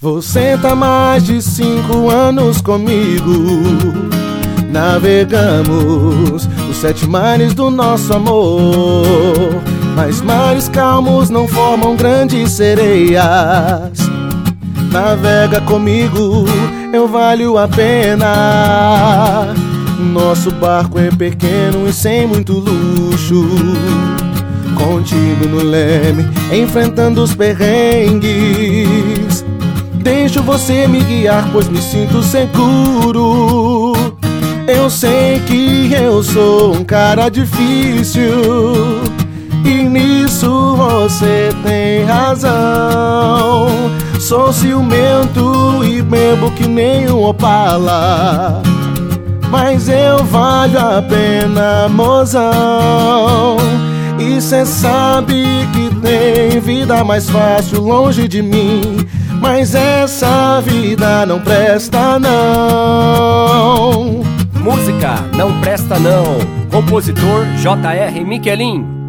Você tá mais de 5 anos comigo. Navegamos os 7 mares do nosso amor, mas mares calmos não formam grandes sereias. Navega comigo, eu valho a pena. Nosso barco é pequeno e sem muito luxo. Contigo no leme, enfrentando os perrengues. Deixo você me guiar, pois me sinto seguro. Eu sei que eu sou um cara difícil, e nisso você tem razão. Sou ciumento e bebo que nem um Opala, mas eu valho a pena, mozão. E cê sabe que tem vida mais fácil longe de mim, mas essa vida não presta não. Música Não Presta Não. Compositor J.R. Michelin.